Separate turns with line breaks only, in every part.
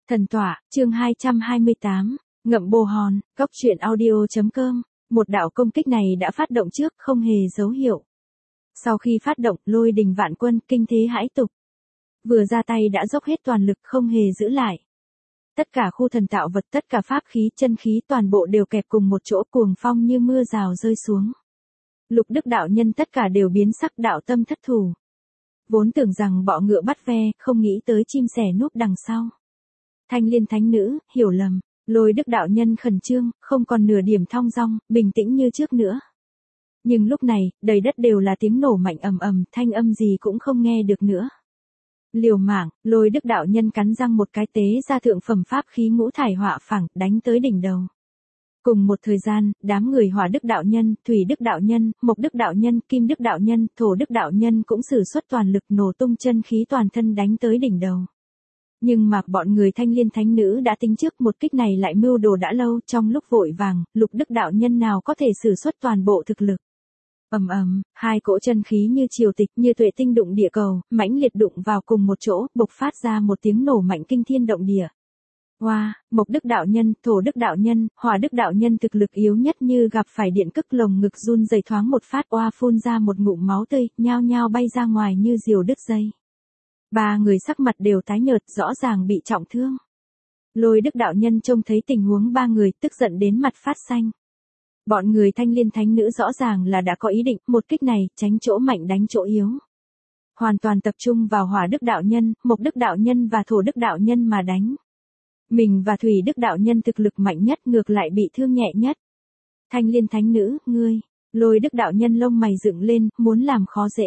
Thần tọa, chương 228, ngậm bồ hòn, góc truyện audio.com, một đạo công kích này đã phát động trước, không hề dấu hiệu. Sau khi phát động, lôi đình vạn quân, kinh thế hãi tục. Vừa ra tay đã dốc hết toàn lực, không hề giữ lại. Tất cả khu thần tạo vật, tất cả pháp khí, chân khí toàn bộ đều kẹp cùng một chỗ, cuồng phong như mưa rào rơi xuống. Lục Đức đạo nhân tất cả đều biến sắc, đạo tâm thất thủ. Vốn tưởng rằng bọ ngựa bắt ve, không nghĩ tới chim sẻ núp đằng sau. Thanh Liên thánh nữ, hiểu lầm. Lôi Đức đạo nhân khẩn trương, không còn nửa điểm thong dong, bình tĩnh như trước nữa. Nhưng lúc này, đầy đất đều là tiếng nổ mạnh ầm ầm, thanh âm gì cũng không nghe được nữa. Liều mạng, Lôi Đức đạo nhân cắn răng một cái tế ra thượng phẩm pháp khí ngũ thải họa phẳng, đánh tới đỉnh đầu. Cùng một thời gian, đám người Hỏa Đức đạo nhân, Thủy Đức đạo nhân, Mộc Đức đạo nhân, Kim Đức đạo nhân, Thổ Đức đạo nhân cũng sử xuất toàn lực nổ tung chân khí toàn thân đánh tới đỉnh đầu. Nhưng mà bọn người Thanh Liên thánh nữ đã tính trước, một kích này lại mưu đồ đã lâu, trong lúc vội vàng, Lục Đức đạo nhân nào có thể sử xuất toàn bộ thực lực. Ầm ầm, hai cỗ chân khí như triều tịch, như tuệ tinh đụng địa cầu, mãnh liệt đụng vào cùng một chỗ, bộc phát ra một tiếng nổ mạnh kinh thiên động địa. Hoa, Mộc Đức đạo nhân, Thổ Đức đạo nhân, Hỏa Đức đạo nhân thực lực yếu nhất như gặp phải điện cực, lồng ngực run rẩy thoáng một phát, oa phun ra một ngụm máu tươi, nhao nhao bay ra ngoài như diều đứt dây. Ba người sắc mặt đều tái nhợt, rõ ràng bị trọng thương. Lôi Đức đạo nhân trông thấy tình huống ba người, tức giận đến mặt phát xanh. Bọn người Thanh Liên thánh nữ rõ ràng là đã có ý định, một kích này, tránh chỗ mạnh đánh chỗ yếu. Hoàn toàn tập trung vào Hỏa Đức đạo nhân, Mộc Đức đạo nhân và Thổ Đức đạo nhân mà đánh. Mình và Thủy Đức đạo nhân thực lực mạnh nhất, ngược lại bị thương nhẹ nhất. Thanh Liên thánh nữ, ngươi. Lôi Đức đạo nhân lông mày dựng lên, muốn làm khó dễ.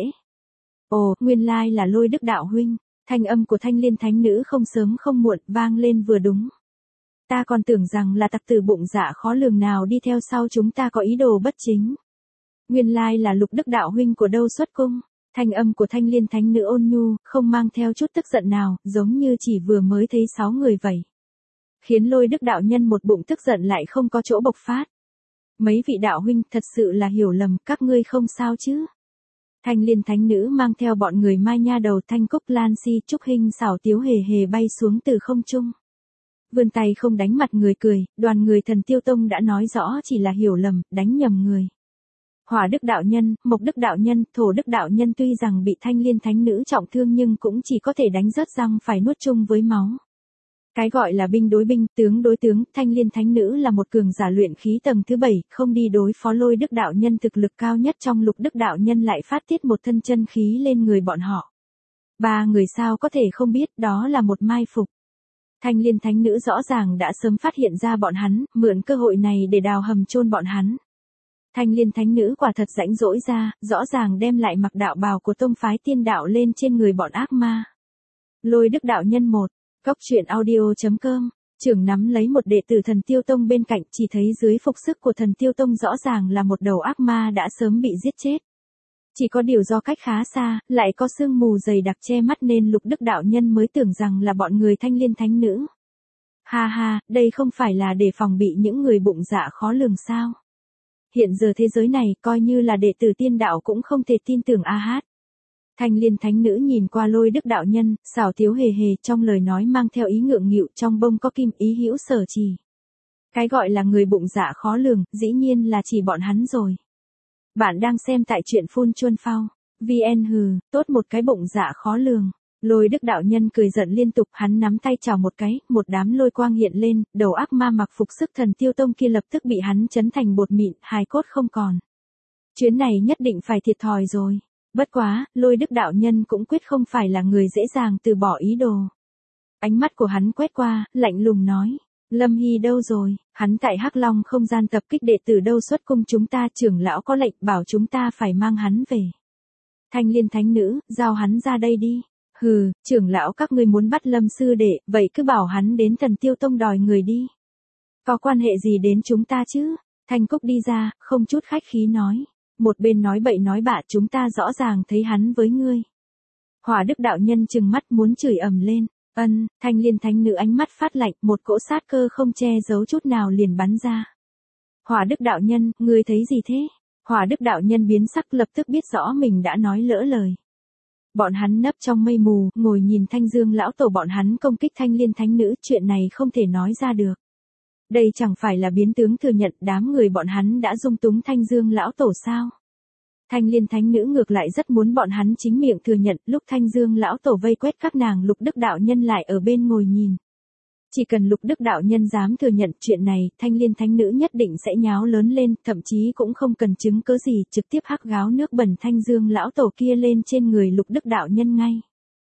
Ồ, nguyên lai là Lôi Đức đạo huynh. Thanh âm của Thanh Liên thánh nữ không sớm không muộn, vang lên vừa đúng. Ta còn tưởng rằng là tặc tử bụng dạ khó lường nào đi theo sau chúng ta có ý đồ bất chính. Nguyên lai là Lục Đức đạo huynh của đâu xuất cung. Thanh âm của Thanh Liên thánh nữ ôn nhu, không mang theo chút tức giận nào, giống như chỉ vừa mới thấy 6 người vậy. Khiến Lôi Đức đạo nhân một bụng tức giận lại không có chỗ bộc phát. Mấy vị đạo huynh, thật sự là hiểu lầm, các ngươi không sao chứ? Thanh Liên thánh nữ mang theo bọn người Mai Nha Đầu, Thanh Cúc, Lan Si, Trúc Hinh, Xảo Tiếu hề hề bay xuống từ không trung. Vươn tay không đánh mặt người cười, đoàn người Thần Tiêu Tông đã nói rõ chỉ là hiểu lầm, đánh nhầm người. Hỏa Đức đạo nhân, Mộc Đức đạo nhân, Thổ Đức đạo nhân tuy rằng bị Thanh Liên thánh nữ trọng thương nhưng cũng chỉ có thể đánh rớt răng phải nuốt chung với máu. Cái gọi là binh đối binh, tướng đối tướng, Thanh Liên thánh nữ là một cường giả luyện khí tầng thứ 7, không đi đối phó Lôi Đức đạo nhân thực lực cao nhất trong Lục Đức đạo nhân lại phát tiết một thân chân khí lên người bọn họ. Ba người sao có thể không biết đó là một mai phục. Thanh Liên thánh nữ rõ ràng đã sớm phát hiện ra bọn hắn, mượn cơ hội này để đào hầm chôn bọn hắn. Thanh Liên thánh nữ quả thật rãnh rỗi ra, rõ ràng đem lại mặc đạo bào của tông phái tiên đạo lên trên người bọn ác ma. Lôi Đức đạo nhân 1. Góc truyện audio.com, trưởng nắm lấy một đệ tử Thần Tiêu Tông bên cạnh, chỉ thấy dưới phục sức của Thần Tiêu Tông rõ ràng là một đầu ác ma đã sớm bị giết chết. Chỉ có điều do cách khá xa, lại có sương mù dày đặc che mắt nên Lục Đức đạo nhân mới tưởng rằng là bọn người Thanh Liên thánh nữ. Ha ha, đây không phải là để phòng bị những người bụng dạ khó lường sao? Hiện giờ thế giới này, coi như là đệ tử tiên đạo cũng không thể tin tưởng a hát. Thanh Liên thánh nữ nhìn qua Lôi Đức đạo nhân, Xảo Tiếu hề hề, trong lời nói mang theo ý ngượng nghịu, trong bông có kim, ý hữu sở trì. Cái gọi là người bụng dạ khó lường, dĩ nhiên là chỉ bọn hắn rồi. Bạn đang xem tại truyện Phun Chuân Phao. VN hừ, tốt một cái bụng dạ khó lường. Lôi Đức đạo nhân cười giận liên tục, hắn nắm tay chào một cái, một đám lôi quang hiện lên, đầu ác ma mặc phục sức Thần Tiêu Tông kia lập tức bị hắn chấn thành bột mịn, hài cốt không còn. Chuyến này nhất định phải thiệt thòi rồi. Bất quá, Lôi Đức đạo nhân cũng quyết không phải là người dễ dàng từ bỏ ý đồ. Ánh mắt của hắn quét qua, lạnh lùng nói. Lâm Hy đâu rồi, hắn tại Hắc Long không gian tập kích đệ tử đâu xuất cung chúng ta, trưởng lão có lệnh bảo chúng ta phải mang hắn về. Thanh Liên thánh nữ, giao hắn ra đây đi. Hừ, trưởng lão các ngươi muốn bắt Lâm sư đệ, vậy cứ bảo hắn đến Thần Tiêu Tông đòi người đi. Có quan hệ gì đến chúng ta chứ? Thanh Cúc đi ra, không chút khách khí nói. Một bên nói bậy nói bạ, chúng ta rõ ràng thấy hắn với ngươi. Hỏa Đức đạo nhân trừng mắt muốn chửi ầm lên. Thanh Liên thánh nữ ánh mắt phát lạnh, một cỗ sát cơ không che giấu chút nào liền bắn ra. Hỏa Đức đạo nhân, ngươi thấy gì thế? Hỏa Đức đạo nhân biến sắc, lập tức biết rõ mình đã nói lỡ lời. Bọn hắn nấp trong mây mù, ngồi nhìn Thanh Dương lão tổ bọn hắn công kích Thanh Liên thánh nữ, chuyện này không thể nói ra được. Đây chẳng phải là biến tướng thừa nhận đám người bọn hắn đã dung túng Thanh Dương lão tổ sao? Thanh Liên thánh nữ ngược lại rất muốn bọn hắn chính miệng thừa nhận, lúc Thanh Dương lão tổ vây quét các nàng, Lục Đức đạo nhân lại ở bên ngồi nhìn. Chỉ cần Lục Đức đạo nhân dám thừa nhận chuyện này, Thanh Liên thánh nữ nhất định sẽ nháo lớn lên, thậm chí cũng không cần chứng cớ gì, trực tiếp hắc gáo nước bẩn Thanh Dương lão tổ kia lên trên người Lục Đức đạo nhân ngay.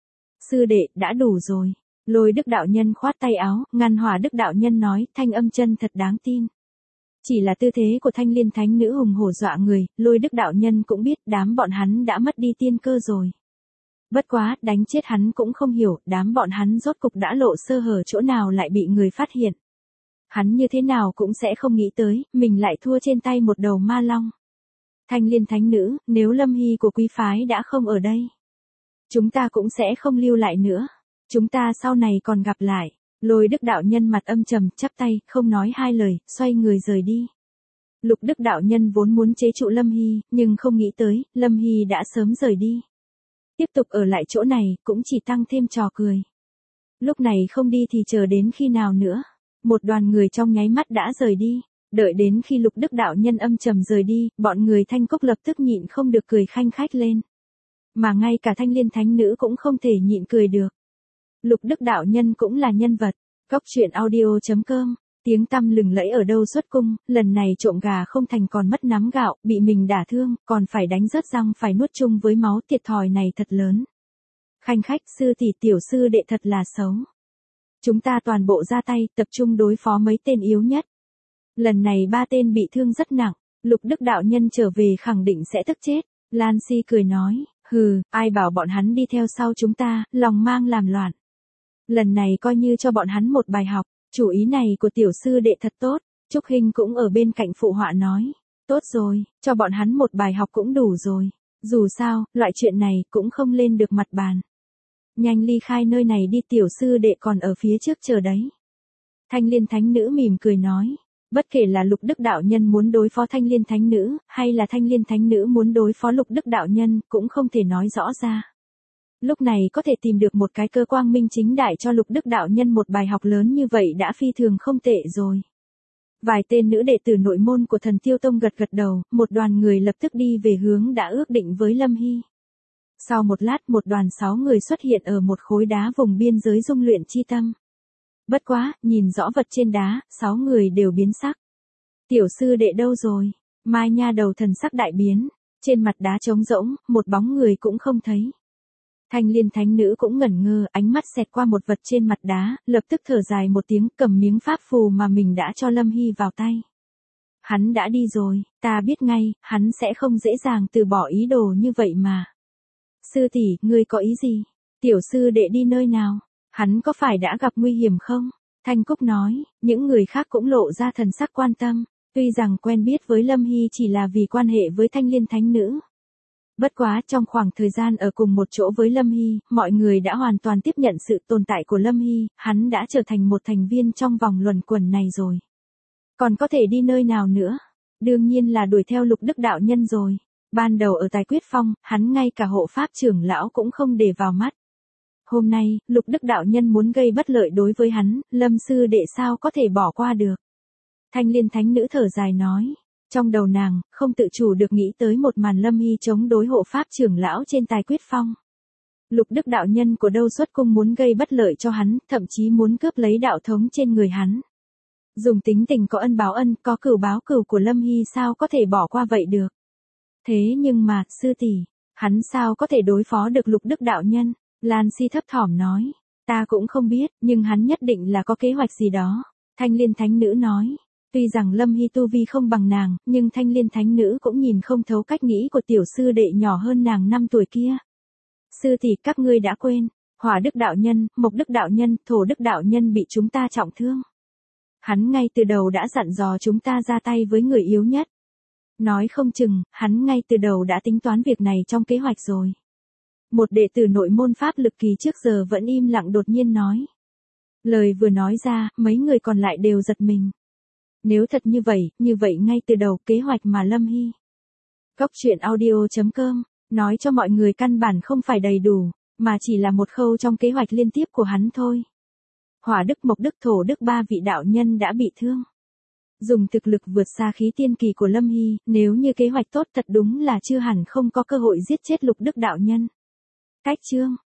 Sư đệ, đã đủ rồi. Lôi Đức đạo nhân khoát tay áo, ngăn hỏa Đức đạo nhân nói, thanh âm chân thật đáng tin. Chỉ là tư thế của Thanh Liên thánh nữ hùng hổ dọa người, Lôi Đức đạo nhân cũng biết đám bọn hắn đã mất đi tiên cơ rồi. Bất quá, đánh chết hắn cũng không hiểu, đám bọn hắn rốt cục đã lộ sơ hở chỗ nào lại bị người phát hiện. Hắn như thế nào cũng sẽ không nghĩ tới, mình lại thua trên tay một đầu ma long. Thanh Liên thánh nữ, nếu Lâm Hy của quý phái đã không ở đây, chúng ta cũng sẽ không lưu lại nữa. Chúng ta sau này còn gặp lại. Lôi Đức đạo nhân mặt âm trầm, chắp tay, không nói hai lời, xoay người rời đi. Lục Đức đạo nhân vốn muốn chế trụ Lâm Hy, nhưng không nghĩ tới, Lâm Hy đã sớm rời đi. Tiếp tục ở lại chỗ này, cũng chỉ tăng thêm trò cười. Lúc này không đi thì chờ đến khi nào nữa. Một đoàn người trong nháy mắt đã rời đi. Đợi đến khi Lục Đức đạo nhân âm trầm rời đi, bọn người Thanh Cốc lập tức nhịn không được cười khanh khách lên. Mà ngay cả Thanh Liên thánh nữ cũng không thể nhịn cười được. Lục Đức đạo nhân cũng là nhân vật. Góc truyện audio.com, tiếng tăm lừng lẫy ở đâu xuất cung, lần này trộm gà không thành còn mất nắm gạo, bị mình đả thương, còn phải đánh rớt răng phải nuốt chung với máu, thiệt thòi này thật lớn. Khanh khách, sư tỷ tiểu sư đệ thật là xấu. Chúng ta toàn bộ ra tay, tập trung đối phó mấy tên yếu nhất. Lần này 3 tên bị thương rất nặng, Lục Đức đạo nhân trở về khẳng định sẽ tức chết. Lan Si cười nói, hừ, ai bảo bọn hắn đi theo sau chúng ta, lòng mang làm loạn. Lần này coi như cho bọn hắn một bài học, chủ ý này của tiểu sư đệ thật tốt. Trúc Hinh cũng ở bên cạnh phụ họa nói, tốt rồi, cho bọn hắn một bài học cũng đủ rồi. Dù sao, loại chuyện này cũng không lên được mặt bàn. Nhanh ly khai nơi này đi, tiểu sư đệ còn ở phía trước chờ đấy. Thanh Liên thánh nữ mỉm cười nói, bất kể là Lục Đức đạo nhân muốn đối phó Thanh Liên thánh nữ, hay là Thanh Liên thánh nữ muốn đối phó Lục Đức đạo nhân, cũng không thể nói rõ ra. Lúc này có thể tìm được một cái cơ quang minh chính đại cho Lục Đức đạo nhân một bài học lớn như vậy đã phi thường không tệ rồi. Vài tên nữ đệ tử nội môn của Thần Tiêu Tông gật gật đầu, một đoàn người lập tức đi về hướng đã ước định với Lâm Hy. Sau một lát, một đoàn 6 người xuất hiện ở một khối đá vùng biên giới dung luyện chi tâm. Bất quá, nhìn rõ vật trên đá, 6 người đều biến sắc. Tiểu sư đệ đâu rồi? Mai Nha đầu thần sắc đại biến, trên mặt đá trống rỗng, một bóng người cũng không thấy. Thanh Liên thánh nữ cũng ngẩn ngơ, ánh mắt xẹt qua một vật trên mặt đá, lập tức thở dài một tiếng, cầm miếng pháp phù mà mình đã cho Lâm Hy vào tay. Hắn đã đi rồi, ta biết ngay, hắn sẽ không dễ dàng từ bỏ ý đồ như vậy mà. Sư tỷ, ngươi có ý gì? Tiểu sư đệ đi nơi nào? Hắn có phải đã gặp nguy hiểm không? Thanh Cúc nói, những người khác cũng lộ ra thần sắc quan tâm, tuy rằng quen biết với Lâm Hy chỉ là vì quan hệ với Thanh Liên thánh nữ. Bất quá trong khoảng thời gian ở cùng một chỗ với Lâm Hy, mọi người đã hoàn toàn tiếp nhận sự tồn tại của Lâm Hy, hắn đã trở thành một thành viên trong vòng luẩn quẩn này rồi. Còn có thể đi nơi nào nữa? Đương nhiên là đuổi theo Lục Đức đạo nhân rồi. Ban đầu ở Tài Quyết Phong, hắn ngay cả hộ pháp trưởng lão cũng không để vào mắt. Hôm nay, Lục Đức đạo nhân muốn gây bất lợi đối với hắn, Lâm sư đệ sao có thể bỏ qua được. Thanh Liên thánh nữ thở dài nói. Trong đầu nàng, không tự chủ được nghĩ tới một màn Lâm Hy chống đối hộ pháp trưởng lão trên Tài Quyết Phong. Lục Đức đạo nhân của đâu xuất cung muốn gây bất lợi cho hắn, thậm chí muốn cướp lấy đạo thống trên người hắn. Dùng tính tình có ân báo ân, có cửu báo cửu của Lâm Hy sao có thể bỏ qua vậy được. Thế nhưng mà, sư tỷ, hắn sao có thể đối phó được Lục Đức đạo nhân? Lan Si thấp thỏm nói, ta cũng không biết, nhưng hắn nhất định là có kế hoạch gì đó. Thanh Liên thánh nữ nói. Tuy rằng Lâm Hy tu vi không bằng nàng, nhưng Thanh Liên thánh nữ cũng nhìn không thấu cách nghĩ của tiểu sư đệ nhỏ hơn nàng 5 tuổi kia. Sư tỷ, các ngươi đã quên, Hỏa Đức đạo nhân, Mộc Đức đạo nhân, Thổ Đức đạo nhân bị chúng ta trọng thương. Hắn ngay từ đầu đã dặn dò chúng ta ra tay với người yếu nhất. Nói không chừng, hắn ngay từ đầu đã tính toán việc này trong kế hoạch rồi. Một đệ tử nội môn pháp lực kỳ trước giờ vẫn im lặng đột nhiên nói. Lời vừa nói ra, mấy người còn lại đều giật mình. Nếu thật như vậy ngay từ đầu kế hoạch mà Lâm Hy. Góc truyện audio.com, Nói cho mọi người căn bản không phải đầy đủ, mà chỉ là một khâu trong kế hoạch liên tiếp của hắn thôi. Hỏa đức mộc đức thổ đức ba vị đạo nhân đã bị thương. Dùng thực lực vượt xa khí tiên kỳ của Lâm Hy, nếu như kế hoạch tốt thật đúng là chưa hẳn không có cơ hội giết chết lục đức đạo nhân. Cách chương